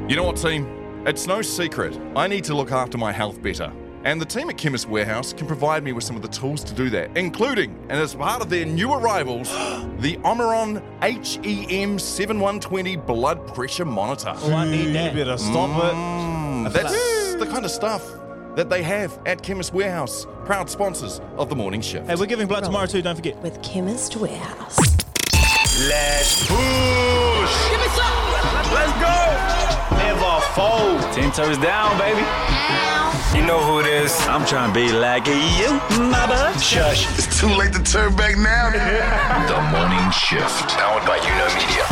You know what, team? It's no secret. I need to look after my health better. And the team at Chemist Warehouse can provide me with some of the tools to do that, including, and as part of their new arrivals, the Omron HEM 7120 blood pressure monitor. Oh, I need that. You better stop it. That's the kind of stuff that they have at Chemist Warehouse, proud sponsors of the morning shift. Hey, we're giving blood tomorrow too, don't forget. With Chemist Warehouse. Let's push. Give me some. Let's go. Never fold. 10 toes down, baby. You know who it is. I'm trying to be like you, my bud. Shush. It's too late to turn back now. The morning shift. Powered by Media.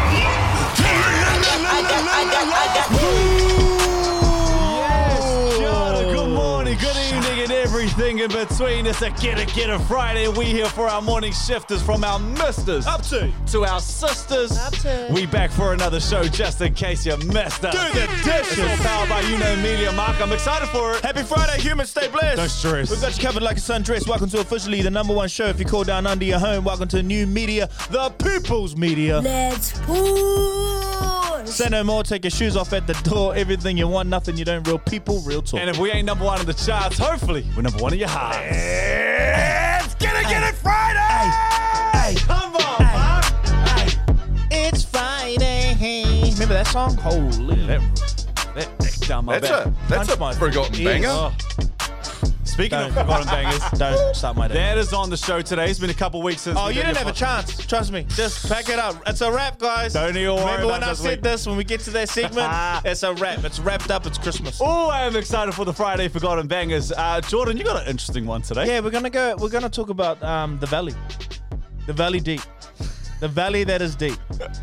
Good morning, good evening, and everything in between. It's a Get It Friday. We here for our morning shifters, from our misters Up to our sisters. Up to. We back for another show just in case you missed us. Do the dishes. It's all powered by Media. Mark, I'm excited for it. Happy Friday, humans, stay blessed. Don't stress. We've got you covered like a sundress. Welcome to officially the #1 show if you call down under your home. Welcome to New Media, the People's Media. Let's push. Say no more, take your shoes off at the door. Everything you want, nothing you don't. Real people, real talk. And if we ain't #1 in the charts, hopefully we're #1 in your hearts. Let's get it Friday! Hey, Come on, Mark. it's Friday. Remember that song? Holy. That down my That's back. a my forgotten ears. banger. Oh. Speaking of forgotten bangers, Don't start my day. that is on the show today. It's been a couple weeks since. Oh, we you did didn't have a chance. Trust me. Just pack it up. It's a wrap, guys. Don't even worry Remember when about I this said week. this? When we get to that segment, it's a wrap. It's wrapped up. It's Christmas. Oh, I am excited for the Friday Forgotten Bangers. Jordan, you got an interesting one today. Yeah, we're gonna talk about the valley. The valley deep. The valley that is deep.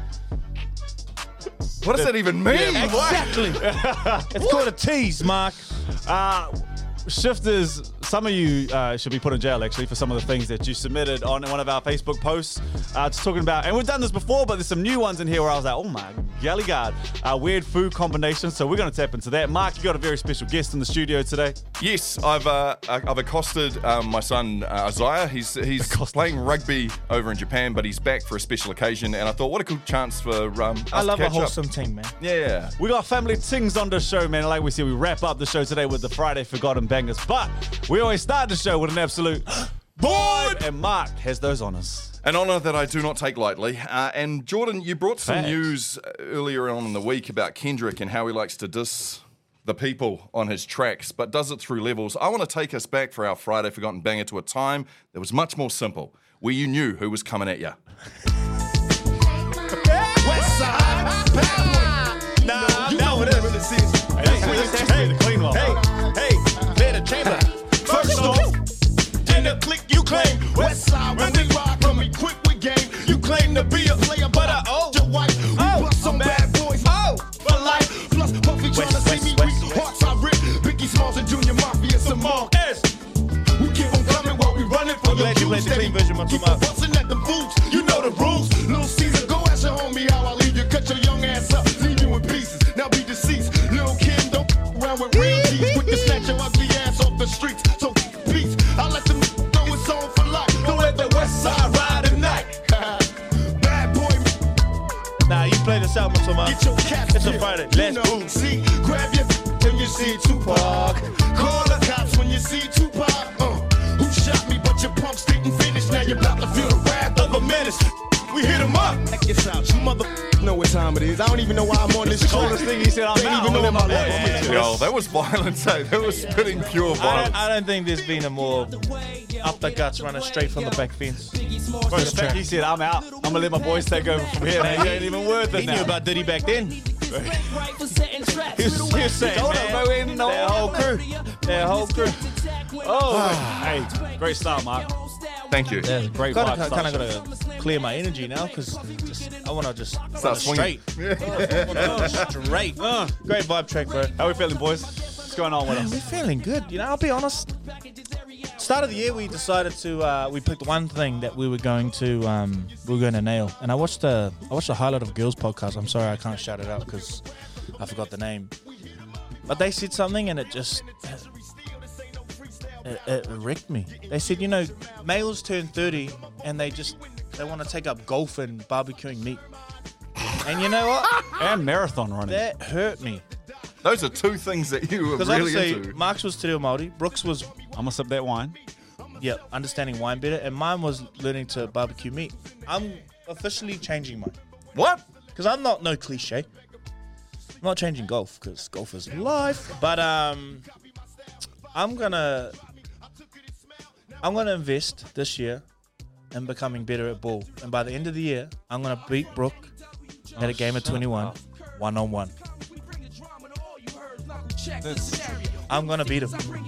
What does that even mean? Exactly. It's called a tease, Mark. Shifters, some of you should be put in jail actually for some of the things that you submitted on one of our Facebook posts. Just talking about, and we've done this before, but there's some new ones in here where I was like, oh my golly god, weird food combinations. So we're going to tap into that. Mark, you got a very special guest in the studio today. Yes, I've accosted my son Isaiah. He's playing rugby over in Japan, but he's back for a special occasion. And I thought, what a cool chance for us I love to a catch wholesome team, man. up. Yeah. We got family things on the show, man. Like we said, we wrap up the show today with the Friday Forgotten Bangers. But we always start the show with an absolute board. And Mark has those honors. An honour that I do not take lightly. And Jordan, you brought some Facts. news earlier on in the week about Kendrick and how he likes to diss the people on his tracks, but does it through levels. I want to take us back for our Friday Forgotten Banger to a time that was much more simple, where you knew who was coming at you. Now it is. Hey, the clean one. Hey, better chamber. First off, then the click you claim. West side, when we rock, when we quick with game. You claim to be a player, but I owe your wife. We bust some bad boys. For life. Plus, Puffy trying to see me weak. Hearts I rip. Biggie Smalls and Junior Mafia, some more. We keep on coming while we running for your views. Steady keep on busting at them fools. You know the rules. Little Caesar, go ask your homie how I leave you. Cut your young ass up, leave you in pieces. Now be deceased. Lil' Kim, don't around with real G's. Quick to snatch your ugly ass off the streets. So peace. I let them know it's on for life. Don't let the West Side ride at night. Bad boy. Nah, you play this album so much. Get your cats. It's a Friday. Let's move. See, grab your when you see Tupac. Call the cops when you see Tupac. Who shot me? But your punks didn't finish. Now you're about to feel the wrath of a menace. We hit him up. Check this out. You mother know what time it is. I don't even know why I'm on this show. Coldest thing he said, I'm They out. even know my level. Yo, that was violence, eh? That was spitting pure violence. I don't think there's been a more up the guts running straight from the back fence. Bro, the fact he said, I'm out. I'm going to let my boys take over from here. Man, he ain't even worth it He now. knew about Diddy back then. He was saying, Told him, man, bro, we ain't know. that whole crew. Oh, hey, great start, Mark. Thank you. Great Kind vibe. of gotta clear my energy now because I want to just Start straight. swinging. Straight. Great vibe track, bro. How we feeling, boys? What's going on with We're us? feeling good. You know, I'll be honest. Start of the year, we decided to we picked one thing that we were going to nail. And I watched the Highlight of Girls podcast. I'm sorry I can't shout it out because I forgot the name. But they said something and it just it wrecked me. They said, you know, males turn 30 and they want to take up golf and barbecuing meat. And you know what? And marathon running. That hurt me. Those are two things that you were Because really obviously, into. Mark's was Te Reo Māori, Brooks was, I'm gonna sip that wine. understanding wine better, and mine was learning to barbecue meat. I'm officially changing mine. What? Because I'm no cliche. I'm not changing golf, because golf is life. But I'm gonna invest this year in becoming better at ball. And by the end of the year, I'm gonna beat Brooke at a game of 21, 1-on-1. I'm gonna beat him.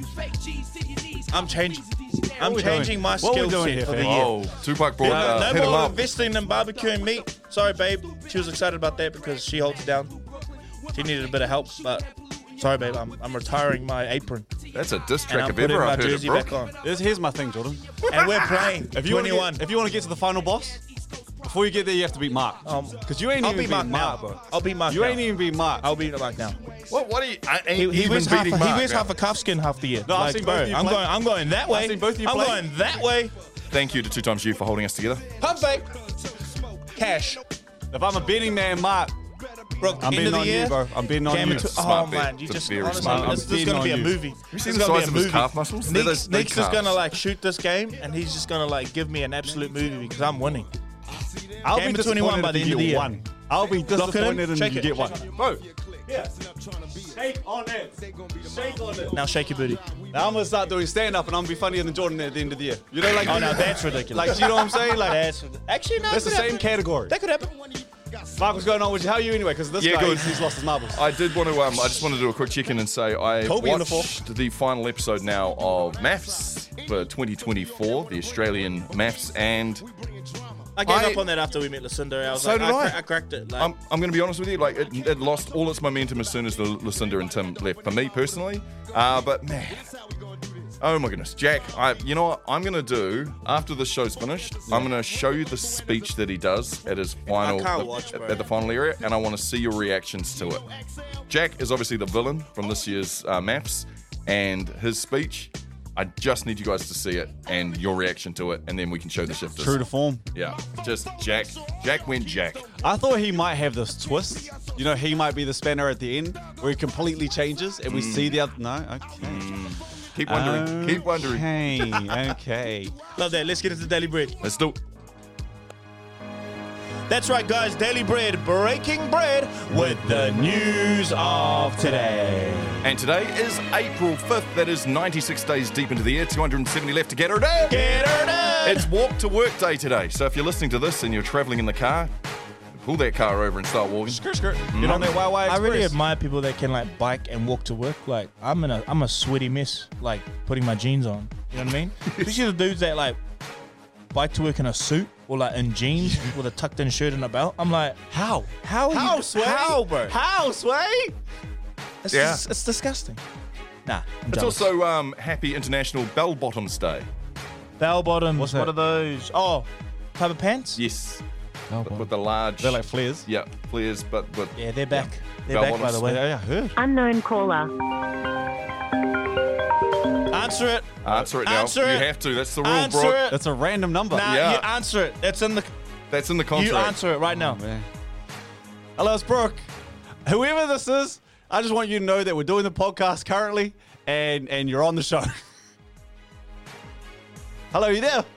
I'm changing. I'm we changing doing? my What we skill doing set here, for the fam? year. Oh, Tupac brought No hit him more up. investing in barbecuing meat. Sorry, babe. She was excited about that because she holds it down. She needed a bit of help, but sorry, babe. I'm retiring my apron That's a diss and track I'm if putting ever my I've heard it, jersey Brooke. back on. Here's my thing, Jordan. And we're playing. If you want 21. to get to the final boss, before you get there, you have to beat Mark. Because you ain't I'll even beat Mark now. bro. I'll beat Mark You now. ain't even beat Mark. I'll beat Mark now. What are you? He wears half a calf skin half the year. No, I've seen both of you play. I'm going that way. I've seen both of you I'm play. going that way. Thank you to 2XU for holding us together. Pump fake. Cash. If I'm a betting man, Mark, Brooke, I'm end betting of the on year. you, bro. I'm betting on Game you. of two- Smart oh bet. man, you It's a just very honestly, smart this bet. is going to be a I'm betting on movie. You This see is the gonna be size a of his movie. calf muscles? They're those big Nick's just gonna calves. like shoot this game, and he's just gonna like give me an absolute movie because I'm winning. I'll Game be of 21 disappointed by the if end you of the get year. one. I'll be Lock it in. disappointed if Shake you it. get one. Bro, Yeah. shake on it. Shake on it. Now shake your booty. Now I'm gonna start doing stand up and I'm gonna be funnier than Jordan at the end of the year. You know, like Oh no, that's ridiculous. like you know what I'm saying? Like Actually no. that's the that could same happen. category. That could happen. Mark, what's going on with you? How are you anyway? Because this Yeah, guy, good. he's lost his marbles. I did want to. I just want to do a quick check-in and say I Kobe on the watched the final episode now of Maths for 2024, the Australian Maths, and I gave I- up on that after we met Lucinda. I was So like, did I. I cracked it. Like, I'm going to be honest with you. Like it lost all its momentum as soon as the Lucinda and Tim left. For me personally, but man, oh my goodness, Jack. You know what I'm going to do after the show's finished? I'm going to show you the speech that he does at his final can't watch, bro. at the final area, and I want to see your reactions to it. Jack is obviously the villain from this year's Maths, and his speech. I just need you guys to see it and your reaction to it, and then we can show the shifters. True to form. Yeah, just Jack. Jack went Jack. I thought he might have this twist. You know, he might be the spanner at the end where he completely changes and we see the other. No, okay. Keep wondering. Keep wondering. Okay, okay. love that. Let's get into Daily Bread. Let's do. That's right, guys. Daily Bread, breaking bread with the news of today. And today is April 5th. That is 96 days deep into the year. 270 left to get her done. Get her done. It's walk to work day today. So if you're listening to this and you're traveling in the car, pull that car over and start walking. Skirt, skirt. Get on that Wow I Express. really admire people that can like bike and walk to work. Like I'm a sweaty mess. Like putting my jeans on. You know what I mean? Especially the dudes that like bike to work in a suit or like in jeans with a tucked in shirt and a belt. I'm like, How? how are How, you? Sway? How, bro? How, Sway? It's, Yeah. it's disgusting. Nah, I'm It's jealous. also Happy International Bell Bottoms Day. bell bottoms. What's What that? are those? Oh, type of pants? Yes. Oh, With the large. they're like flares. Yeah, flares, but with. Yeah, they're back. They're Bell back, by bottoms. the way. Yeah, I heard. Unknown caller. Answer it. Answer it now. Answer You it. have to. That's the rule, Answer bro. it. That's a random number. Nah, Yeah. you answer it. It's in the. That's in the contract. You answer it right now. Man. Hello, it's Brooke. Whoever this is, I just want you to know that we're doing the podcast currently and you're on the show. Hello, you there?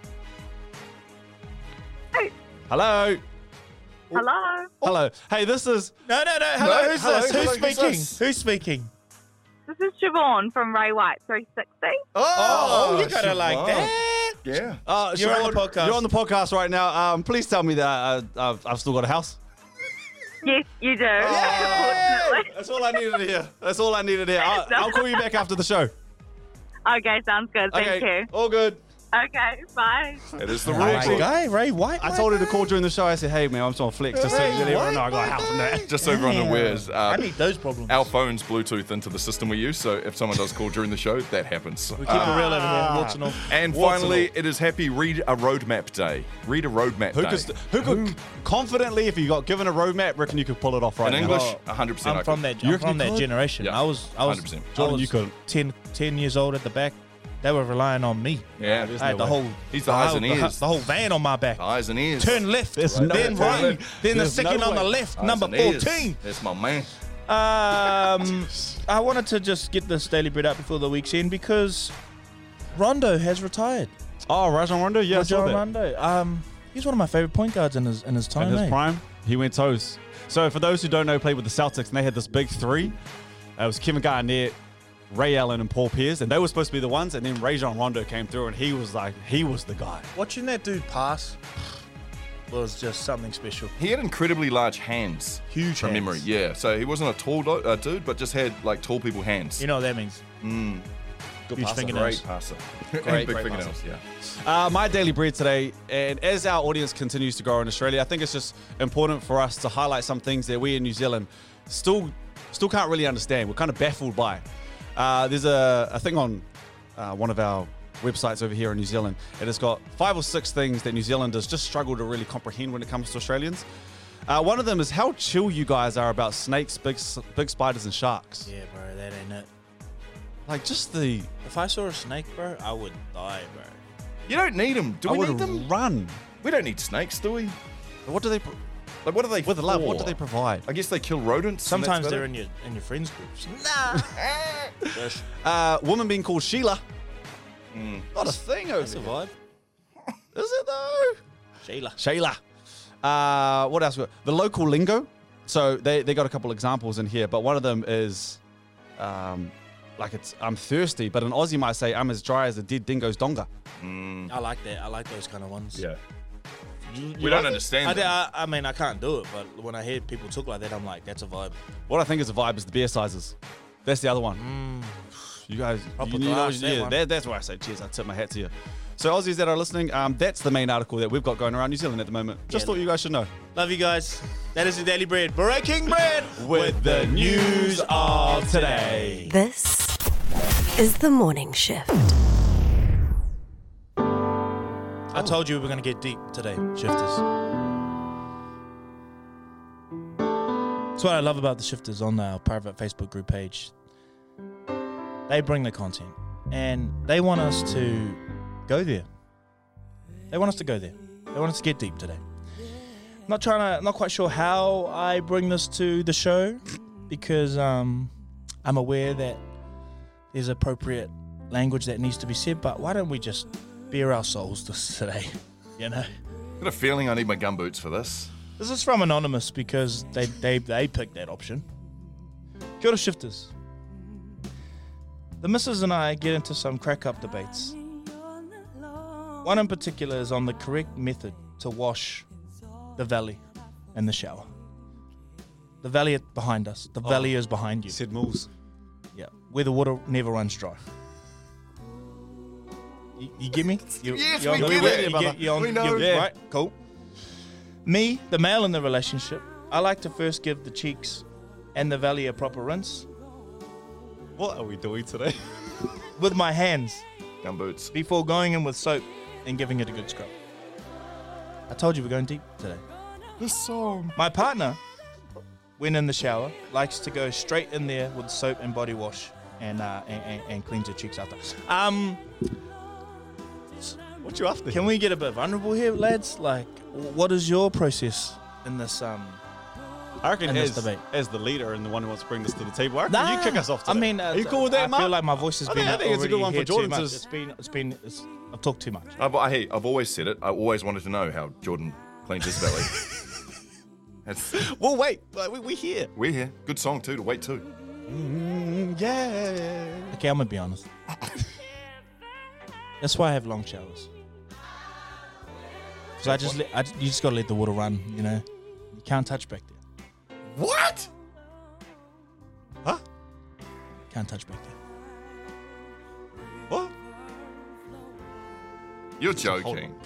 Hey. Hello. Hello. Hello. Hey, this is No. Hello. No, Who's hello, this? hello, Who's who's speaking? this? Who's speaking? This is Siobhan from Ray White 360. Oh, you gotta like Siobhan. that. Yeah. You're on the Siobhan, podcast. You're on the podcast right now. Please tell me that I've still got a house. Yes, you do. Hey! Unfortunately. That's all I needed to hear. That's all I needed to hear. I'll call you back after the show. Okay, sounds good. Thank you. All good. Okay, bye. That is the rule, My bro. guy, Ray White. I told her to call during the show. I said, hey, man, I'm just on flex. Just so Hey, you everyone what? know I got a house and that. Just so everyone Damn. awares, I need those problems. our phone's Bluetooth into the system we use, so if someone does call during the show, that happens. We keep it real over here. Walks and all. And What's finally, it it is Happy Read a Roadmap Day. Read a Roadmap Day. Who could confidently, if you got given a roadmap, reckon you could pull it off right In now? English, 100% I'm from that. You I'm reckon from you that could? generation. Yeah, I was 100%. I Jordan, was you couldn't. 10 years old at the back, They were relying on me. Yeah, I had the whole He's the eyes and ears. the whole van on my back. Eyes and ears. Turn left, There's then no right, way. then the There's second no on the way. left, Eyes number and ears. 14. That's my man. I wanted to just get this Daily Bread out before the week's end because Rondo has retired. Oh, Rajon Rondo? Yeah, I saw Rajon that. Rondo. He's one of my favorite point guards in his time. In his eh? prime, he went toes. So for those who don't know, played with the Celtics, and they had this big three. It was Kevin Garnett, Ray Allen, and Paul Pierce, and they were supposed to be the ones. And then Rajon Rondo came through, and he was the guy. Watching that dude pass was just something special. He had incredibly large hands. Huge from hands. memory. Yeah, so he wasn't a tall dude, but just had like tall people hands. You know what that means? Good huge passer, fingernails. great passer. Great Big passer. fingernails, yeah. My daily bread today, and as our audience continues to grow in Australia, I think it's just important for us to highlight some things that we in New Zealand still can't really understand. We're kind of baffled by. There's a thing on one of our websites over here in New Zealand, and it's got 5 or 6 things that New Zealanders just struggle to really comprehend when it comes to Australians. One of them is how chill you guys are about snakes, big spiders, and sharks. Yeah, bro, that ain't it. Like just the If I saw a snake, bro, I would die, bro. You don't need them. Do I we would need them? run. We don't need snakes, do we? What do they? Like, what are they With love, what do for? they provide? I guess they kill rodents. and Sometimes that's they're about in your friends groups. Woman being called Sheila. Not a thing over That's a here. vibe. Is it though? Sheila. Shayla. What else? The local lingo. So they got a couple examples in here, but one of them is I'm thirsty, but an Aussie might say I'm as dry as a dead dingo's donga. I like that. I like those kind of ones. Yeah. You We don't understand them. I mean, I can't do it, but when I hear people talk like that, I'm like, that's a vibe. What I think is a vibe is the beer sizes. That's the other one. You guys, Proper you know, glass, that one. that's why I say cheers. I tip my hat to you. So Aussies that are listening, that's the main article that we've got going around New Zealand at the moment. Just Yeah. thought you guys should know. Love you guys. That is the Daily Bread. Breaking bread With the news of today. This is the morning shift. I told you we were going to get deep today, shifters. That's what I love about the shifters on our private Facebook group page. They bring the content and they want us to go there. They want us to go there. They want us to get deep today. Not quite sure how I bring this to the show because I'm aware that there's appropriate language that needs to be said, but why don't we just bare our souls this today, you know? I've got a feeling I need my gumboots for this. This is from Anonymous because they picked that option. Kia ora, shifters. The missus and I get into some crack-up debates. One in particular is on the correct method to wash the valley and the shower. The valley behind us. The valley is behind you. Said Moles. Yeah, where the water never runs dry. You get me? Yes, you're we on- get you're- it, you brother. get- you're on- We know. you're- Yeah. Right, cool. Me, the male in the relationship, I like to first give the cheeks and the valley a proper rinse What are we doing today? with my hands Gumboots. before going in with soap and giving it a good scrub. I told you we're going deep today. This song. My partner, when in the shower, likes to go straight in there with soap and body wash and cleans her cheeks after. What you after? Can we get a bit vulnerable here, lads? Like, what is your process in this? I reckon in this debate? as the leader and the one who wants to bring this to the table, I reckon you kick us off today. I mean, are you cool with that, I Mark? feel like my voice has I been. think it's a good already one for here too Jordan much. to- I've talked too much. I've always said it. I always wanted to know how Jordan cleans his belly. That's, Well, wait. We here. we're here. Good song too to wait to. Yeah. Okay, I'm gonna be honest. That's why I have long showers. So you just gotta let the water run. You know, you can't touch back there. What? Huh? Can't touch back there. What? You're joking.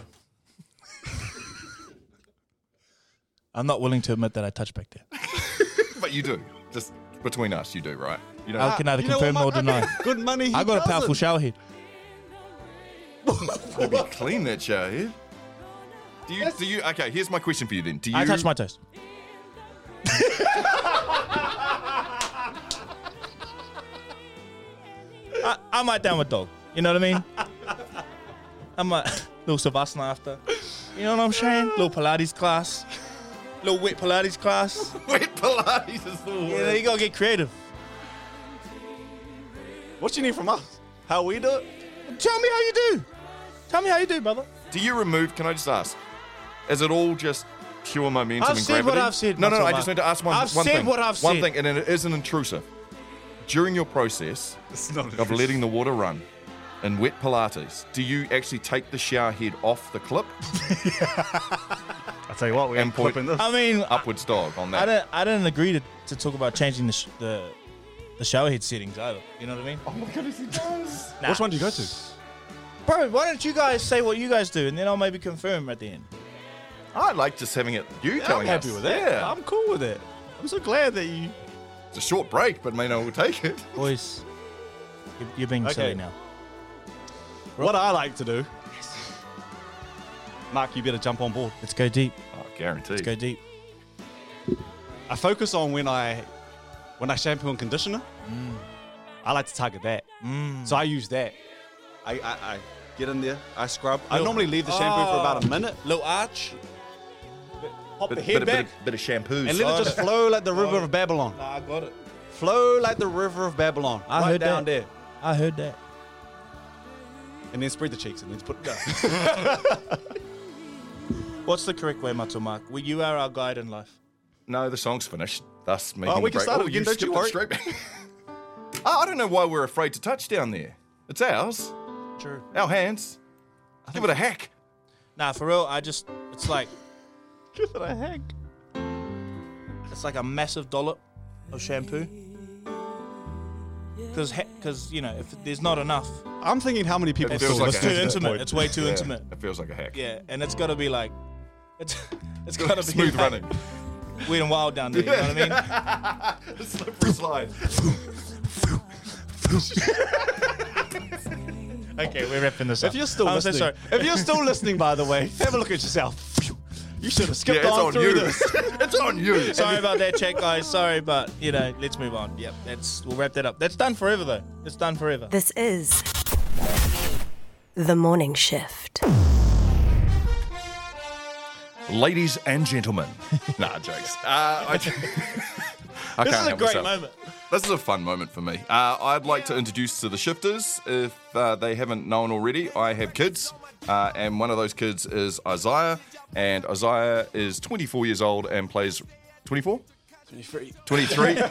I'm not willing to admit that I touch back there. But you do. Just between us, you do, right? You don't. I can neither You know confirm what, nor Mark? deny. Good money. I got a powerful shower head. Maybe clean that shower head. Do you? Okay, here's my question for you then. Do you? I touch my toes. I might down with dog. You know what I mean? I'm a little Savasana after. You know what I'm saying? Little Pilates class. Little wet Pilates class. Wet Pilates is the word. Yeah, you gotta get creative. What you need from us? How we do it? Tell me how you do. Tell me how you do, brother. Do you remove, can I just ask, is it all just pure momentum I've and said gravity? what I've said, No, Matt I Omar. just need to ask one I've thing. said what I've One said. thing, and it isn't intrusive. During your process of letting the water run in wet Pilates, do you actually take the shower head off the clip I'll tell you what, we And ain't point- clipping this. I mean, upwards dog on that? I didn't agree to talk about changing the shower head settings either. You know what I mean? Oh my goodness, he does. Nah. Which one do you go to? Bro, why don't you guys say what you guys do and then I'll maybe confirm at the end. I like just having it, you I'm telling happy us. with that. Yeah. I'm cool with it. I'm so glad that you... It's a short break, but may know we'll take it. Boys, you're being silly now. What I like to do... Mark, you better jump on board. Let's go deep. Oh, guaranteed. Let's go deep. I focus on when I shampoo and conditioner. I like to target that. So I use that. I get in there, I scrub. I normally leave the shampoo for about a minute. Little arch. Pop the Bit, head bit, back. bit of shampoo. And let it just flow like the river of Babylon. Nah, I got it. Flow like the river of Babylon. I right heard down that. there. I heard that. And then spread the cheeks and then put it down. What's the correct way, Mato Mark? Well, you are our guide in life. No, the song's finished. Thus making we the can break. start it again, don't skipped you it worry. straight back. I don't know why we're afraid to touch down there. It's ours. True. Our hands. Give it a hack. Nah, for real, it's like Give it a heck. it's like a massive dollop of shampoo. Because you know, if there's not enough, I'm thinking how many people It are feels still like a listening too to this intimate. point. It's way too Yeah, intimate. It feels like a hack. Yeah, and it's got to be like, it's got to be Smooth like running. Weird and wild down there. You know what I mean? Slippery slide. Okay, we're wrapping this up. If you're still I'm so listening, sorry. if you're still listening, by the way, have a look at yourself. You should have skipped Yeah, it's on on through you. this. It's on you. Sorry about that, chat guys. Sorry, but you know, let's move on. Yep, we'll wrap that up. That's done forever though. It's done forever. This is The Morning Shift. Ladies and gentlemen. Nah, jokes. I This can't is a help great myself. moment. This is a fun moment for me. I'd like to introduce to the shifters, if they haven't known already, I have kids, and one of those kids is Isaiah, and Isaiah is 24 years old and plays 24? 23. It's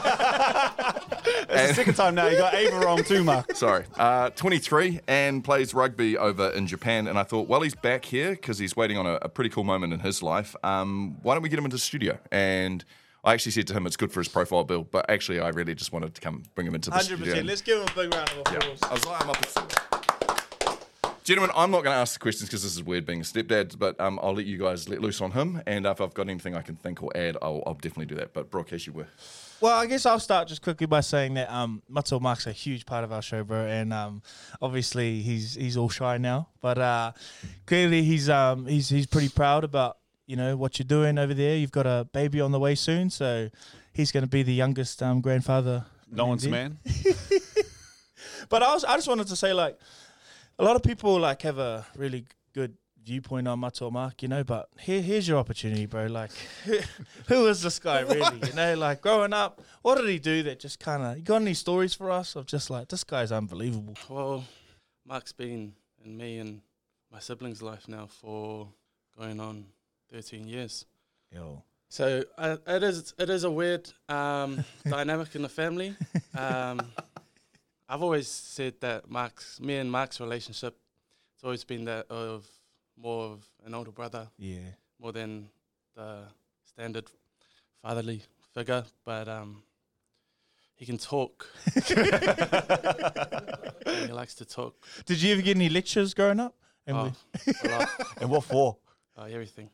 the second time now. You got Ava wrong too, Mark. Sorry. 23 and plays rugby over in Japan. And I thought, well, he's back here because he's waiting on a pretty cool moment in his life. Why don't we get him into the studio? And I actually said to him, it's good for his profile build. But actually, I really just wanted to come bring him into the 100%. studio. Let's give him a big round of applause. Isaiah, I'm up at Gentlemen, I'm not going to ask the questions because this is weird being a stepdad, but I'll let you guys let loose on him. And if I've got anything I can think or add, I'll definitely do that. But Brooke, as you were. Well, I guess I'll start just quickly by saying that Mato Mark's a huge part of our show, bro, and obviously he's all shy now, but clearly he's pretty proud about what you're doing over there. You've got a baby on the way soon, so he's going to be the youngest grandfather. No one's there. man. But I just wanted to say, like, a lot of people have a really good viewpoint on Mato Mark, but here's your opportunity, bro. Like, who is this guy really? Like, growing up, what did he do that just kind of, you got any stories for us of just like, this guy's unbelievable? Well, Mark's been in me and my siblings' life now for going on 13 years. Yo. So it is a weird dynamic in the family. I've always said that me and Mark's relationship, it's always been that of more of an older brother, more than the standard fatherly figure. But he can talk. He likes to talk. Did you ever get any lectures growing up? A lot. And what for? Everything.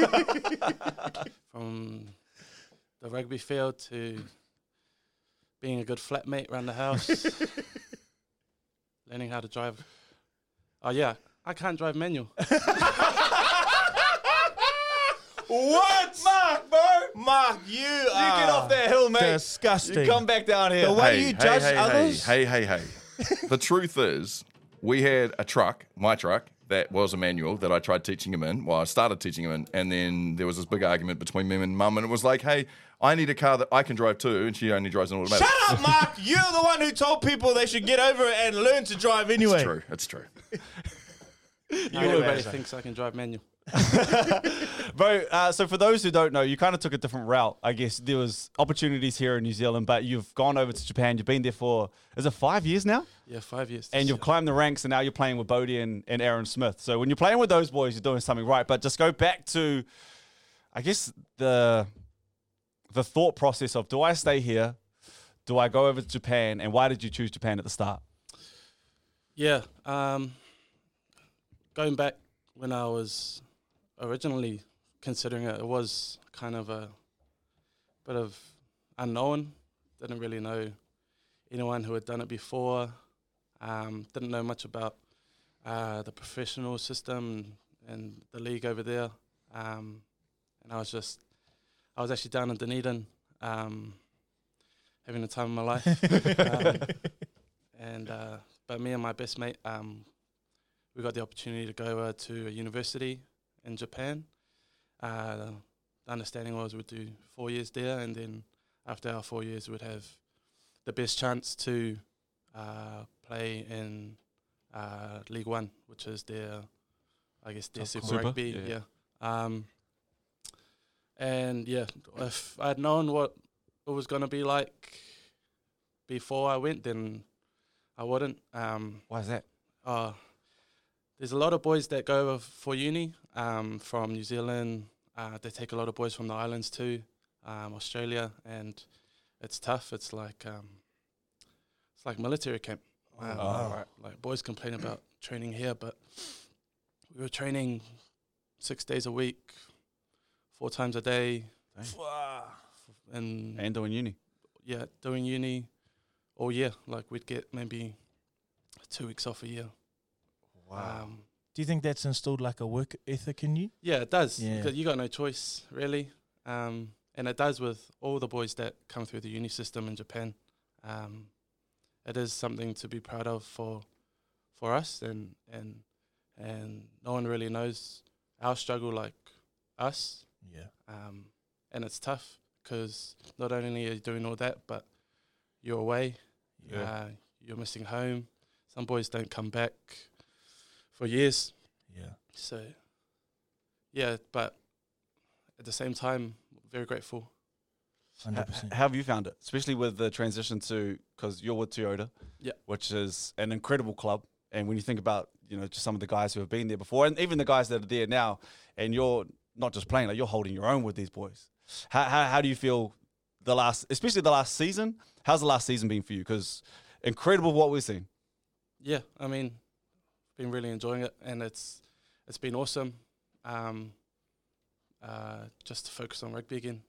From the rugby field to being a good flatmate around the house, learning how to drive. Oh yeah, I can't drive manual. What? Mark, bro? Mark, you You get off that hill, mate. disgusting. You come back down here. The way you judge others. Hey. The truth is, we had a truck, my truck, that was a manual that I tried teaching him in. Well, I started teaching him in, and then there was this big argument between me and Mum, and it was like, hey, I need a car that I can drive too, and she only drives an automatic. Shut up, Mark! You're the one who told people they should get over it and learn to drive anyway. It's true. Everybody thinks I can drive manual. Bro, so for those who don't know, you kind of took a different route. I guess there was opportunities here in New Zealand, but you've gone over to Japan. You've been there for, is it 5 years now? Yeah, 5 years. And you've climbed the ranks, and now you're playing with Bodie and Aaron Smith. So when you're playing with those boys, you're doing something right. But just go back to, I guess, the thought process of, do I stay here? Do I go over to Japan? And why did you choose Japan at the start? Yeah, going back when I was originally considering it, it was kind of a bit of unknown. Didn't really know anyone who had done it before. Didn't know much about the professional system and the league over there. And I was actually down in Dunedin, having the time of my life. But me and my best mate, we got the opportunity to go to a university in Japan. The understanding was we'd do 4 years there, and then after our 4 years, we'd have the best chance to play in League One, which is their Super Rugby. Yeah. And yeah, if I'd known what it was going to be like before I went, then I wouldn't. Why is that? There's a lot of boys that go for uni from New Zealand. They take a lot of boys from the islands too, Australia, and it's tough. It's like military camp. Right. Like boys complain about training here, but we were training 6 days a week, 4 times a day, and doing uni. Yeah, doing uni all year. Like we'd get maybe 2 weeks off a year. Wow. Do you think that's instilled like a work ethic in you? Yeah, it does. Yeah. Because you got no choice, really. And it does with all the boys that come through the uni system in Japan. It is something to be proud of for us, and no one really knows our struggle like us. Yeah. And it's tough because not only are you doing all that, but you're away. Yeah. You're missing home. Some boys don't come back for years. Yeah. So, yeah, but at the same time, very grateful. 100%. How have you found it, especially with the transition to, because you're with Toyota, which is an incredible club, and when you think about just some of the guys who have been there before, and even the guys that are there now, and you're not just playing, like you're holding your own with these boys. How do you feel especially the last season? How's the last season been for you? Because incredible what we've seen. Yeah, I mean, been really enjoying it, and it's been awesome. Just to focus on rugby again.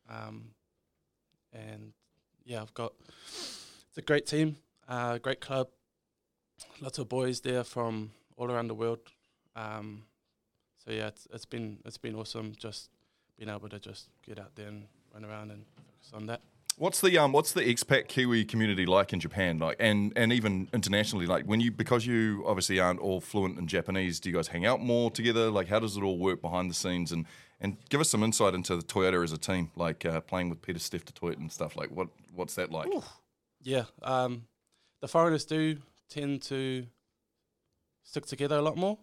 And yeah, it's a great team, great club, lots of boys there from all around the world. So yeah, it's been awesome just being able to just get out there and run around and focus on that. What's the expat Kiwi community like in Japan, like, and even internationally? Like, because you obviously aren't all fluent in Japanese, do you guys hang out more together? Like, how does it all work behind the scenes? And give us some insight into the Toyota as a team, like playing with Peter Steph Toyota and stuff. Like, what's that like? Ooh. Yeah, the foreigners do tend to stick together a lot more,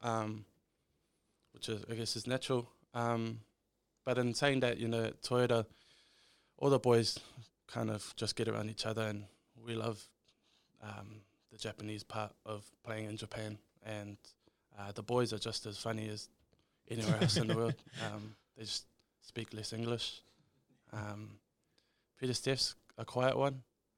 which I guess is natural. But in saying that, Toyota, all the boys kind of just get around each other, and we love the Japanese part of playing in Japan. And the boys are just as funny as anywhere else in the world. They just speak less English. Peter Steph's a quiet one.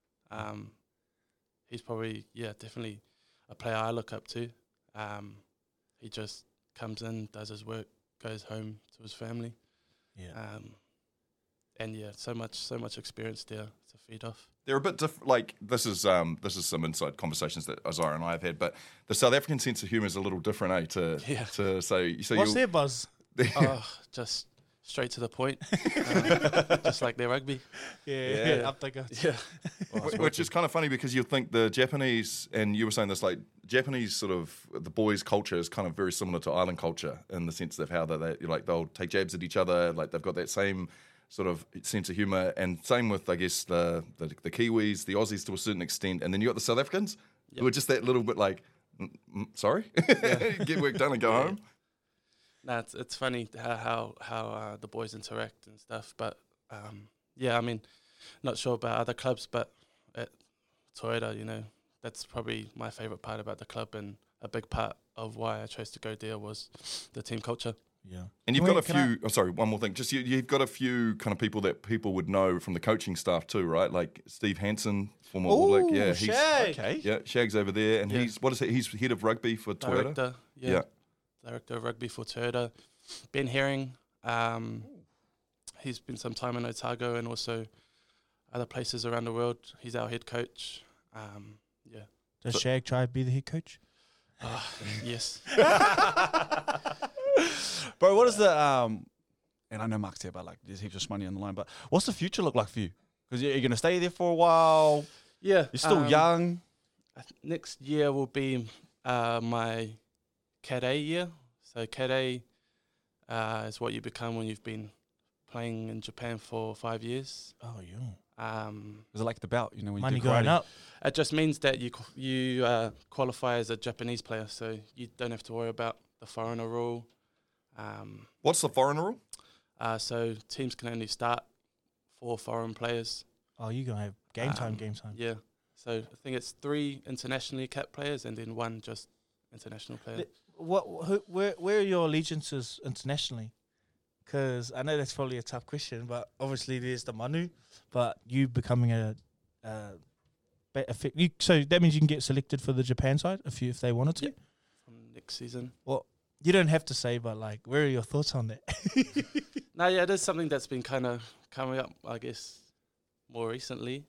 He's probably, definitely a player I look up to. He just comes in, does his work, goes home to his family. Yeah. And yeah, so much experience there to feed off. They're a bit different. Like this is some inside conversations that Isaiah and I have had. But the South African sense of humour is a little different, so what's their buzz? Just straight to the point, just like their rugby. Yeah, up they go. Yeah. Which is kind of funny because you think the Japanese, and you were saying this, like Japanese sort of the boys' culture is kind of very similar to island culture in the sense of how they like they'll take jabs at each other, like they've got that same sort of sense of humour, and same with I guess the Kiwis, the Aussies to a certain extent, and then you got the South Africans who are just that little bit like, sorry, get work done and go home. No, it's funny how the boys interact and stuff, but yeah, I mean, not sure about other clubs, but at Toyota, you know, that's probably my favourite part about the club, and a big part of why I chose to go there was the team culture. Yeah. And you've got a few, sorry, one more thing. Just you've got a few kind of people that people would know from the coaching staff too, right? Like Steve Hansen, former All Black. Yeah, Shag. Shag's over there, and he's he's head of rugby for Toyota. Director of rugby for Toyota. Ben Herring, he's been some time in Otago and also other places around the world. He's our head coach. Does Shag try to be the head coach? Yes. Bro, what is the and I know Mark's here, but like there's heaps of money on the line, but what's the future look like for you? Because you're going to stay there for a while. Yeah. You're still young. Next year will be my Cat A year. So Cat A is what you become when you've been playing in Japan for 5 years. Oh, yeah. Is it like the belt, you know, when money you do going karate? up? It just means that you qualify as a Japanese player, so you don't have to worry about the foreigner rule. What's the foreigner rule? So teams can only start 4 foreign players. Oh, you're going to have game time. Yeah. So I think it's 3 internationally capped players and then 1 just international player. Where are your allegiances internationally? Because I know that's probably a tough question, but obviously there's the Manu, but you becoming so that means you can get selected for the Japan side if they wanted to? Yep. From next season. Well, you don't have to say, but like, where are your thoughts on that? No, yeah, it is something that's been kind of coming up, I guess, more recently.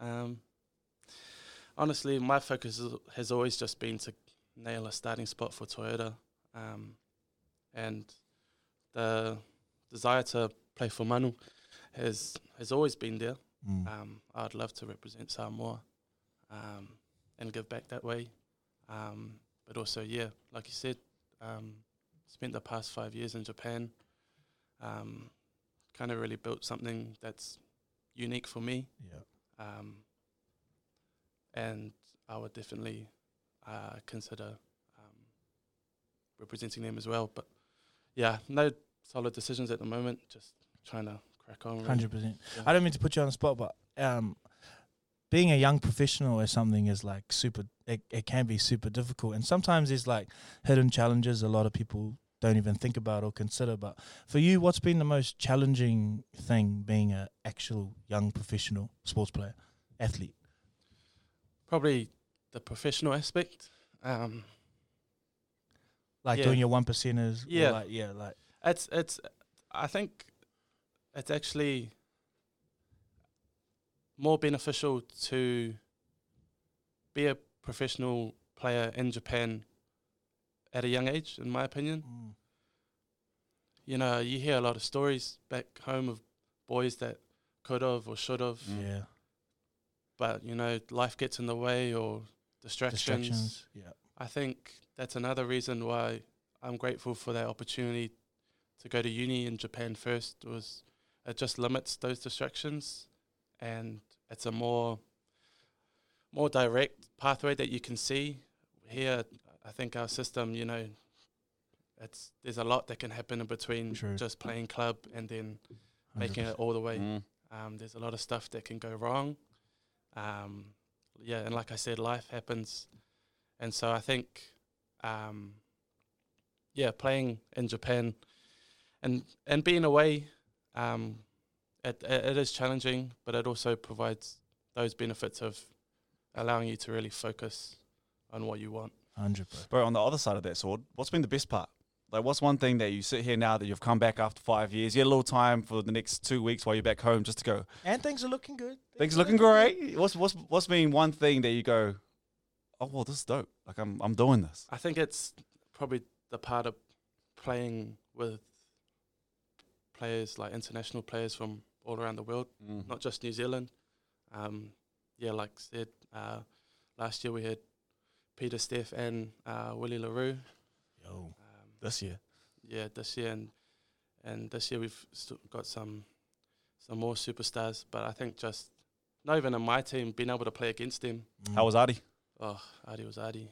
Honestly, my focus has always just been to nail a starting spot for Toyota, and the desire to play for Manu has always been there. I'd love to represent Samoa and give back that way. But also, yeah, like you said, spent the past 5 years in Japan, kind of really built something that's unique for me. Yeah. And I would definitely consider representing them as well. But yeah, no solid decisions at the moment, just trying to crack on. 100%. Yeah. I don't mean to put you on the spot, but being a young professional or something is like it can be super difficult. And sometimes there's like hidden challenges a lot of people don't even think about or consider. But for you, what's been the most challenging thing being an actual young professional sports player, athlete? Probably the professional aspect. Like doing your 1%ers. Yeah. It's I think it's actually more beneficial to be a professional player in Japan at a young age, in my opinion. You know, you hear a lot of stories back home of boys that could have or should have. Yeah. But, you know, life gets in the way or distractions. Yeah. I think that's another reason why I'm grateful for that opportunity to go to uni in Japan first. Was it just limits those distractions, and it's a more direct pathway that you can see. Here, I think our system, you know, there's a lot that can happen in between just playing club and then 100%. Making it all the way. There's a lot of stuff that can go wrong. And like I said, life happens. And so I think, playing in Japan and being away, it is challenging, but it also provides those benefits of allowing you to really focus on what you want. 100%. Bro, on the other side of that sword, what's been the best part? Like, what's one thing that you sit here now that you've come back after 5 years? You had a little time for the next 2 weeks while you're back home just to go. And things are looking good. Things are looking great. What's been one thing that you go, oh well, this is dope. Like I'm doing this. I think it's probably the part of playing with players like international players from all around the world, not just New Zealand. yeah, like I said, last year we had Peter Steph and Willie LaRue. This year. Yeah, this year and this year we've got some more superstars. But I think just not even in my team, being able to play against them. How was Adi? Oh, Adi was Adi.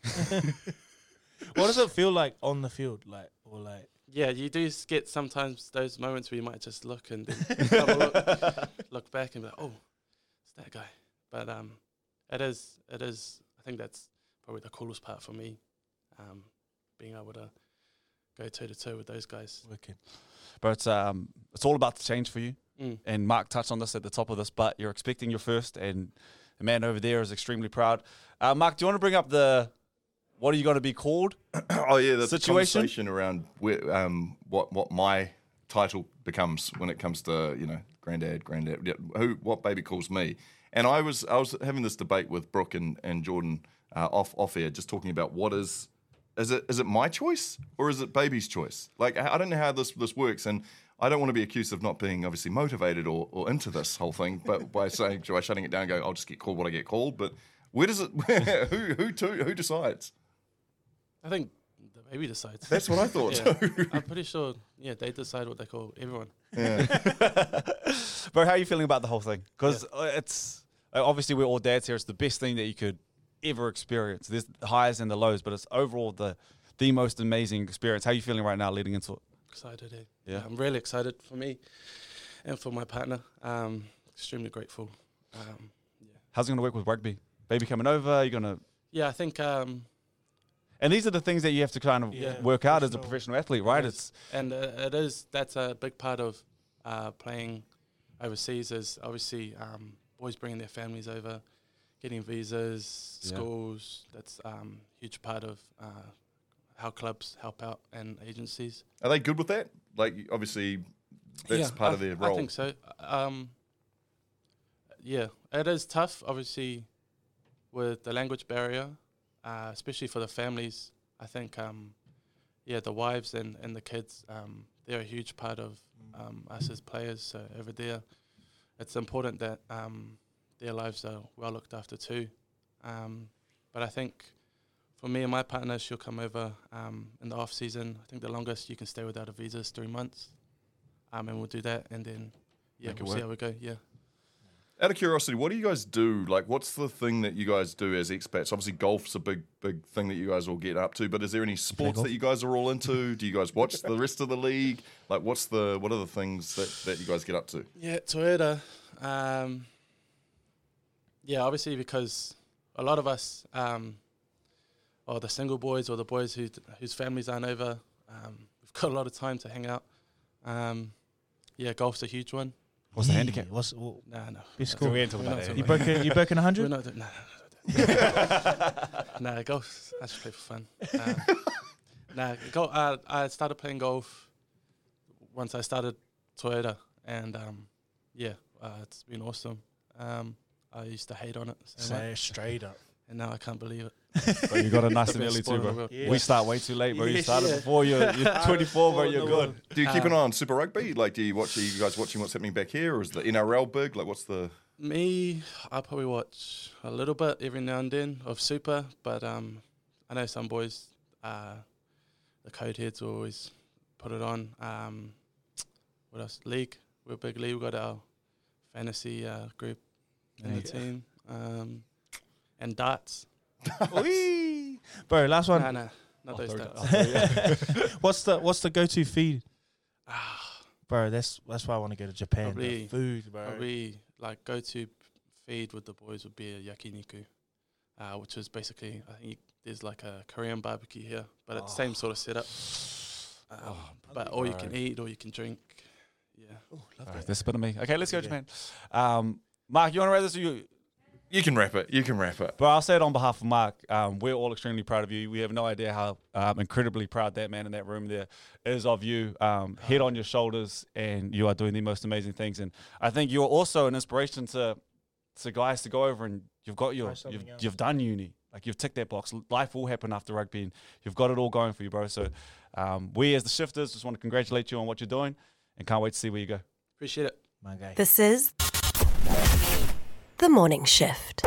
What does it feel like on the field, Yeah, you do get sometimes those moments where you might just look and then look back and be like, oh, it's that guy. But it is. I think that's probably the coolest part for me, being able to go toe to toe with those guys. Wicked. But it's all about to change for you. Mm. And Mark touched on this at the top of this, but you're expecting your first, and the man over there is extremely proud. Mark, do you want to bring up what are you going to be called? Oh yeah, the situation? conversation around where, what my title becomes when it comes to granddad, what baby calls me. And I was having this debate with Brooke and Jordan off air, just talking about what is it my choice or is it baby's choice? Like I don't know how this works, and I don't want to be accused of not being obviously motivated or into this whole thing, but by shutting it down, going I'll just get called what I get called. But where does it? who decides? I think the baby decides. That's what I thought too. I'm pretty sure, they decide what they call everyone. Yeah. Bro, how are you feeling about the whole thing? Because it's obviously we're all dads here. It's the best thing that you could ever experience. There's the highs and the lows, but it's overall the most amazing experience. How are you feeling right now leading into it? Excited, eh? Yeah. I'm really excited for me and for my partner. Extremely grateful. How's it going to work with rugby? Baby coming over? You're going to... Yeah, I think... and these are the things that you have to kind of work out as a professional athlete, right? That's a big part of playing overseas is obviously boys bringing their families over, getting visas, schools. That's a huge part of how clubs help out and agencies. Are they good with that? Like, obviously, that's part of their role. I think so. It is tough, obviously, with the language barrier. Especially for the families, I think, the wives and the kids, they're a huge part of us as players. So over there, it's important that their lives are well looked after too. But I think for me and my partner, she'll come over in the off season. I think the longest you can stay without a visa is 3 months, and we'll do that, and then we'll see how we go. Yeah. Out of curiosity, what do you guys do? Like, what's the thing that you guys do as expats? Obviously, golf's a big thing that you guys all get up to, but is there any sports that you guys are all into? Do you guys watch the rest of the league? Like, what are the things that you guys get up to? Yeah, Toyota. Obviously, because a lot of us, or the single boys or the boys whose families aren't over, we've got a lot of time to hang out. Golf's a huge one. What's the handicap? No. Best score. We ain't talking about that. You broken 100? No, golf. I just play for fun. I started playing golf once I started Toyota, and it's been awesome. I used to hate on it. Say straight up. And now I can't believe it. But you got it nice and early too, bro. Yeah. We start way too late, bro. You started before you're 24, bro. You're good. Do you keep an eye on Super Rugby? Like, are you guys watching what's happening back here, or is the NRL big? Like, what's the... Me, I probably watch a little bit every now and then of Super, but I know some boys, the code heads will always put it on. What else? League. We're a big league. We've got our fantasy group in the team. And darts. Bro, last one. No, not those darts. What's the go-to feed? Bro, that's why I want to go to Japan. Probably, the food, bro. Probably like go-to feed with the boys would be a yakiniku, which is basically, I think there's like a Korean barbecue here, but it's the same sort of setup. But all you can eat, or you can drink. Yeah. Love that. That's a bit of me. Okay, let's go Japan. Mark, you want to wrap this? You can wrap it. But I'll say it on behalf of Mark. We're all extremely proud of you. We have no idea how incredibly proud that man in that room there is of you. Head on your shoulders, and you are doing the most amazing things. And I think you're also an inspiration to guys to go over, and you've done uni. Like, you've ticked that box. Life will happen after rugby, and you've got it all going for you, bro. So we as the Shifters just want to congratulate you on what you're doing, and can't wait to see where you go. Appreciate it. My guy. This is The Morning Shift.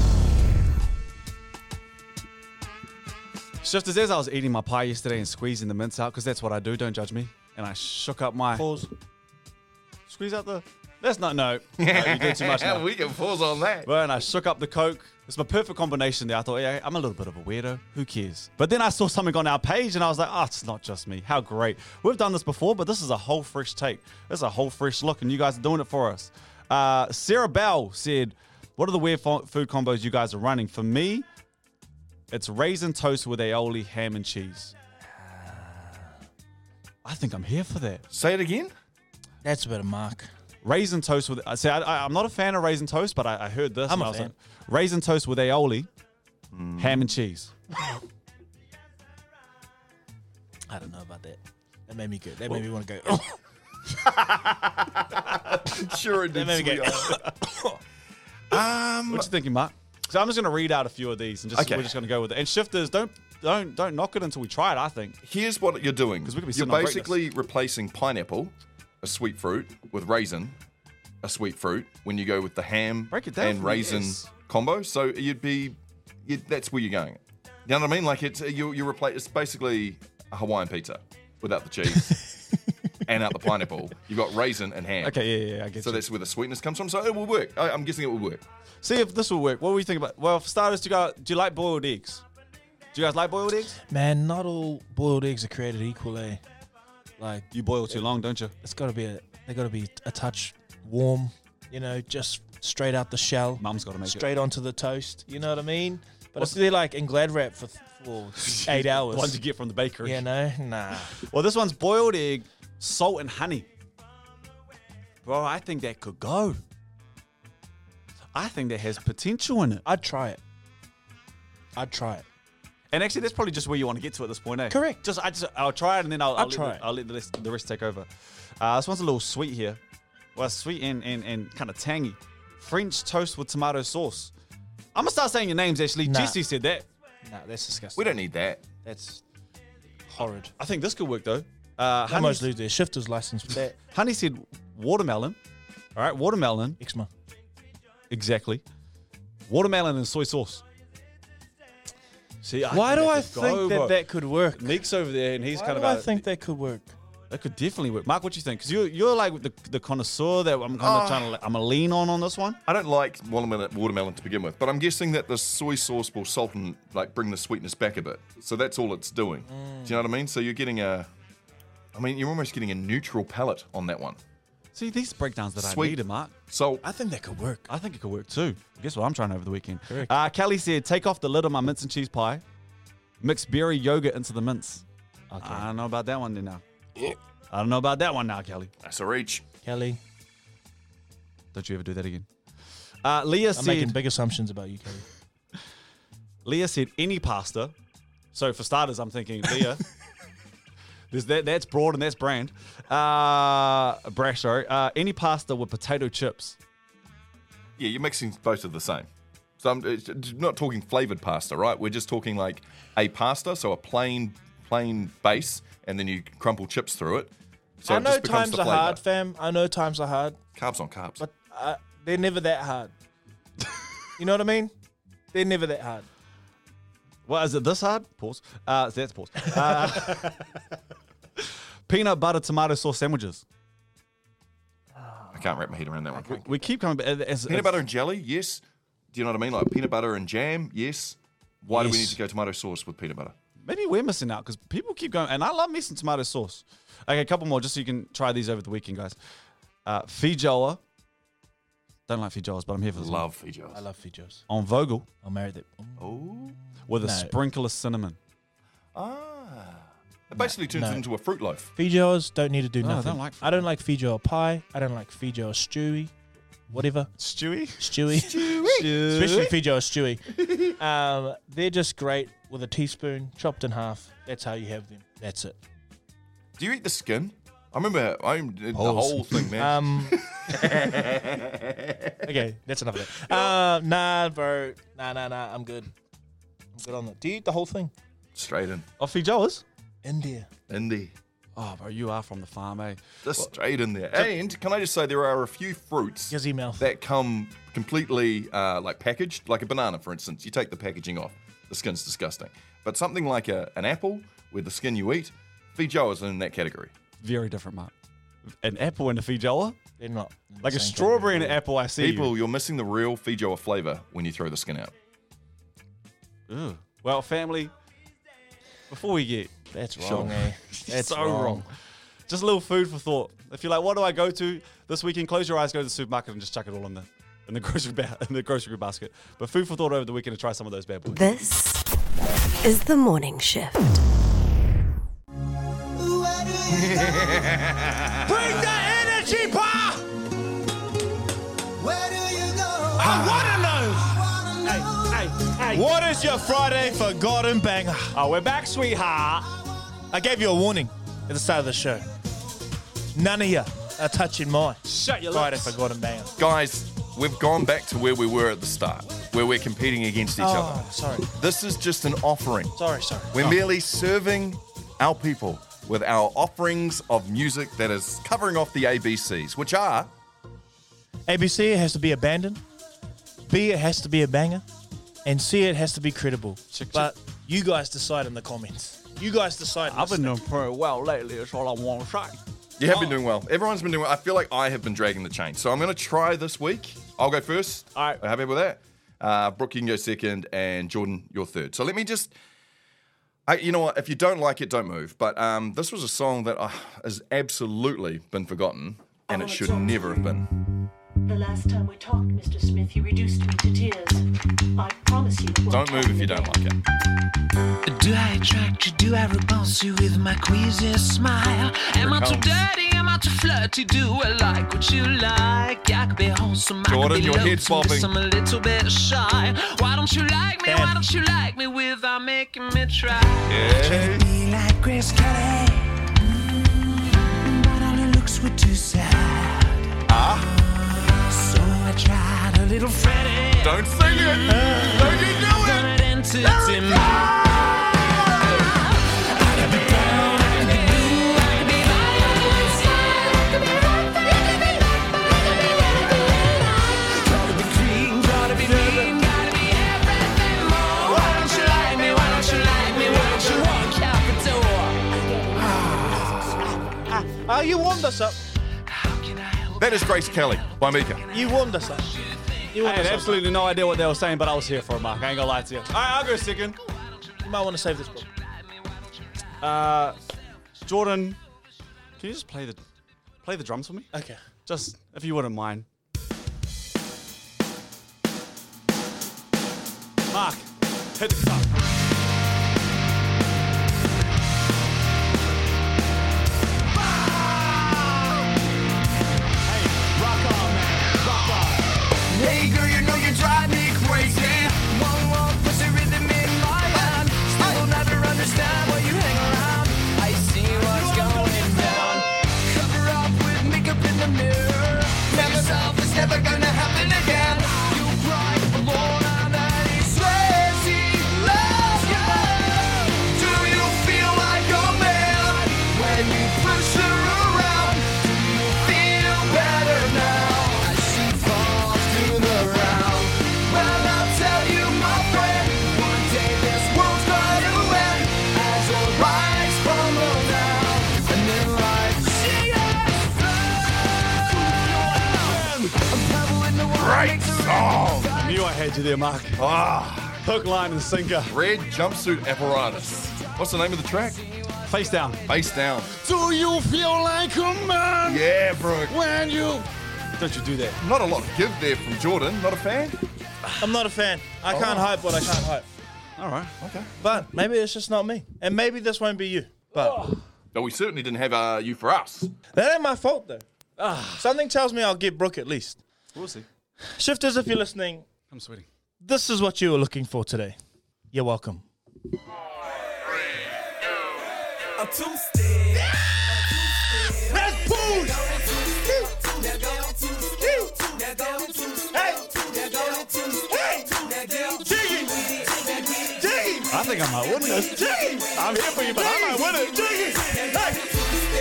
Shifters, as I was eating my pie yesterday and squeezing the mince out, because that's what I do, don't judge me, and I shook up my... Pause. Squeeze out the... That's not... No. No, you did too much now. We can pause on that. Well, and I shook up the Coke. It's my perfect combination there. I thought, yeah, I'm a little bit of a weirdo. Who cares? But then I saw something on our page, and I was like, oh, it's not just me. How great. We've done this before, but this is a whole fresh take. This is a whole fresh look, and you guys are doing it for us. Sarah Bell said, what are the weird food combos you guys are running? For me, it's raisin toast with aioli, ham, and cheese. I think I'm here for that. Say it again. That's a bit of Mark. Raisin toast with... I'm not a fan of raisin toast, but I heard this. I'm a I was fan. like, raisin toast with aioli, ham and cheese. I don't know about that. That made me good. That made me want to go. Sure it did. That made me go. What you thinking, Mark? So I'm just going to read out a few of these, and Okay. we're just going to go with it. And shifters, don't knock it until we try it. I think. Here's what you're doing. 'Cause we could be You're sitting on basically replacing pineapple, a sweet fruit, with raisin, a sweet fruit, when you go with the ham Break it down and for me, raisin yes. combo. So that's where you're going. You know what I mean? Like you replace. It's basically a Hawaiian pizza without the cheese and out the pineapple. You've got raisin and ham. Okay, yeah, I get So you. that's where the sweetness comes from. So it will work. I'm guessing it will work. See if this will work. What do we think about? Well, for starters, do you like boiled eggs? Do you guys like boiled eggs? Man, not all boiled eggs are created equal, eh? Like, You boil too long, don't you? it's got to be they got to be a touch warm, you know, just straight out the shell, Mum's got to make straight onto the toast. You know what I mean? But if they're like in Glad wrap for 8 hours, The ones you get from the bakery. you know, nah. Well, this one's boiled egg, salt and honey. Bro, I think that could go. I think that has potential in it. I'd try it. And actually, that's probably just where you want to get to at this point, eh? Correct. I'll try it and then I'll try it. I'll let the rest take over. This one's a little sweet here. Well, sweet and kind of tangy. French toast with tomato sauce. I'm gonna start saying your names. Actually, Nah. Jesse said that. Nah, that's disgusting. We don't need that. That's horrid. I think this could work though. They Honey, almost lose their shifter's license for that. Honey said watermelon. All right, watermelon. Eczema. Exactly. Watermelon and soy sauce. See, Why do I that could think go, that bro. that could work? Nick's over there, and he's Why kind do of. I think that could work? that could definitely work. Mark, what you think? Because you're like the connoisseur that I'm kind of trying to. I'm a lean on this one. I don't like watermelon to begin with, but I'm guessing that the soy sauce will salt and like bring the sweetness back a bit. So that's all it's doing. Do you know what I mean? So you're getting you're almost getting a neutral palate on that one. See, these breakdowns that Sweet. I needed, Mark. So I think that could work. I think it could work too. Guess what I'm trying over the weekend? Correct. Kelly said, take off the lid on my mince and cheese pie, mix berry yogurt into the mince. Okay. I don't know about that one now. I don't know about that one now, Kelly. that's a reach. Kelly, Don't you ever do that again. Leah I'm making said, big assumptions about you, Kelly. Leah said any pasta. So for starters, I'm thinking, Leah, that's broad and that's brand. Brash, sorry. Any pasta with potato chips. Yeah, you're mixing both of the same. So I'm not talking flavored pasta, right? We're just talking like a pasta, so a plain base, and then you crumple chips through it. So I it know just becomes times the are flavour. hard, fam. I know times are hard, Carbs on carbs. but they're never that hard. You know what I mean? They're never that hard. Well, is it this hard? Pause. That's pause. Peanut butter tomato sauce sandwiches. I can't wrap my head around that one. We keep coming back. Peanut butter and jelly, yes. Do you know what I mean? Like peanut butter and jam, yes. Why do we Yes. need to go tomato sauce with peanut butter? Maybe we're missing out because people keep going, and I love me some tomato sauce. Okay, a couple more just so you can try these over the weekend, guys. Feijoa. Don't like feijoas, but I'm here for this. one. Love Feijoas. I love Fijos. En Vogel I'll marry that. Oh. with a No. sprinkle of cinnamon. It basically turns no. it into a fruit loaf. Fijos don't need to do No, I nothing. don't like I don't like Fijo pie. I don't like Fijo stewy. Whatever. Stewie? Stewy. Especially Fijo stewy. They're just great with a teaspoon, chopped in half. That's how you have them. That's it. Do you eat the skin? I remember the Balls. whole thing, man. Okay, that's enough of that. Nah, bro. Nah. I'm good. I'm good on that. Do you eat the whole thing? Straight in. Oh, feijoas? India. Indie. Oh, bro, you are from the farm, eh? Just straight in there. And can I just say, there are a few fruits that come completely like packaged, like a banana, for instance. You take the packaging off, the skin's disgusting. But something like an apple, where the skin you eat, feijoa's in that category. Very different, Mark. An apple and a feijoa? They're not. Like a strawberry and an apple, I see. People, you're missing the real feijoa flavour when you throw the skin out. Ugh. Well, family, before we get... That's wrong, eh? That's so wrong. Just a little food for thought. If you're like, what do I go to this weekend? Close your eyes, go to the supermarket and just chuck it all in the grocery basket. But food for thought over the weekend to try some of those bad boys. This is the morning shift. Bring the energy, pa! Where do you go? I wanna know. Hey. What is your Friday forgotten banger? Oh, we're back, sweetheart. I gave you a warning at the start of the show. None of you are touching my Shut your Friday lips. forgotten banger. Guys, we've gone back to where we were at the start, where we're competing against each other. Sorry. This is just an offering. Sorry. We're merely serving our people with our offerings of music that is covering off the ABCs, which are... ABC, it has to be abandoned. B, it has to be a banger. And C, it has to be credible. But you guys decide in the comments. You guys decide. I've been doing pretty well lately, that's all I want to say. You have been doing well. Everyone's been doing well. I feel like I have been dragging the chain. So I'm going to try this week. I'll go first. All right. Are you happy with that? Brooke, you can go second, and Jordan, you're third. So let me just... you know what? If you don't like it, don't move. But this was a song that has absolutely been forgotten, and it should never have been. The last time we talked, Mr. Smith, you reduced me to tears. I promise you it won't Don't move if you don't like it. Do I attract you? Do I repulse you with my queasy smile? Am I too dirty? Am I too flirty? Do I like what you like? I could be wholesome. Jordan, your head's head's bobbing. I'm a little bit shy. Why don't you like me? Why don't you like me without making me try? Yeah. Be like Grace Kelly, but all her looks were too sad. So I tried a little Freddie. Don't sing it. Don't you do it. Turn it into Tim. You warmed us up. That is Grace Kelly by Mika. You warmed us up. I had absolutely no idea what they were saying, but I was here for it, Mark. I ain't gonna lie to you. All right, I'll go second. You might want to save this book. Jordan, can you just play the drums for me? Okay. Just, if you wouldn't mind. Mark, hit the guitar. Hey girl, you know you drive me crazy. One pussy rhythm in my hand. Still never understand why you hang around. I see what's going down. Cover up with makeup in the mirror. Tell yourself it's never gonna happen again. You cry alone and then he swears he loves you. Do you feel like a man when you push her around? Do you feel better now? I see falls to the ground. Well, I'll tell you, my friend, one day this world's gonna end as your lights crumble down, and then life Great song. I knew I had you there, Mark. Hook, line, and sinker. Red Jumpsuit Apparatus. What's the name of the track? Face down. Face Down. Do you feel like a man Yeah, bro. when you... Don't you do that. Not a lot to give there from Jordan. Not a fan? I'm not a fan. I can't hype what I can't hype. All right. Okay. But maybe it's just not me. And maybe this won't be you. But But we certainly didn't have you for us. that ain't my fault, though. Something tells me I'll get Brooke at least. We'll see. Shifters, if you're listening, I'm sweating. this is what you were looking for today. You're welcome. A two-step. Let's push. I think I might win this. I'm here for you, but I might win it.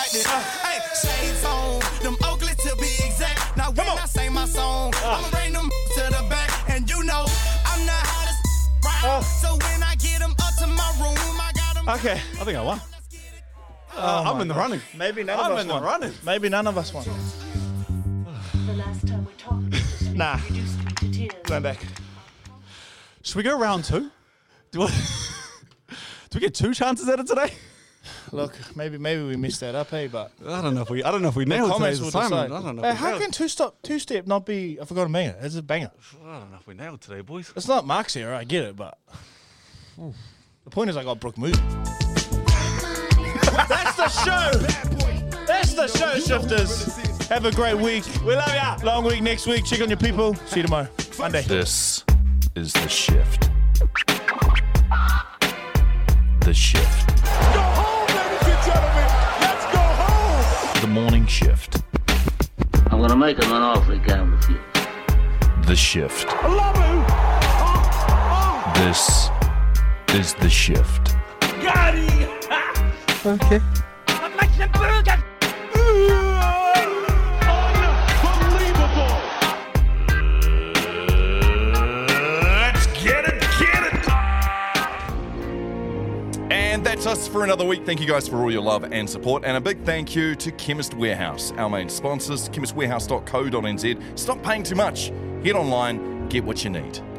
like this. Hey, shades on, them Oakley to be exact. Now when I sing my song, I'ma bring them to the back. And you know, I'm not hottest round. So when I get them up to my room, I got them. Okay, I think I won. I'm in the running. Maybe none of us won. Maybe none of us won. The last time we talked, Mr. Smith, Nah. you reduced me to tears. Going back. Should we go round 2? Do we get 2 chances at it today? Look, maybe we missed that up, hey, but I don't know if we nailed comments today's will assignment. decide. I don't know. Hey, if we how nailed can two-step not be a forgotten banger? It's a banger. I don't know if we nailed today, boys. It's not Mark's here, I get it, but the point is I got Brooke moving. That's the show. That's the show, shifters. Have a great week. We love ya. Long week next week. Check on your people. See you tomorrow. Monday. This is The Shift. The Shift. Go home, ladies and gentlemen. Let's go home. The Morning Shift. I'm gonna make him an offer again with you. The Shift. I love you. This is The Shift. Got it. Okay. I'm making burger. Unbelievable. Let's get it. And that's us for another week. Thank you guys for all your love and support. And a big thank you to Chemist Warehouse, our main sponsors, chemistwarehouse.co.nz. Stop paying too much. Get online, get what you need.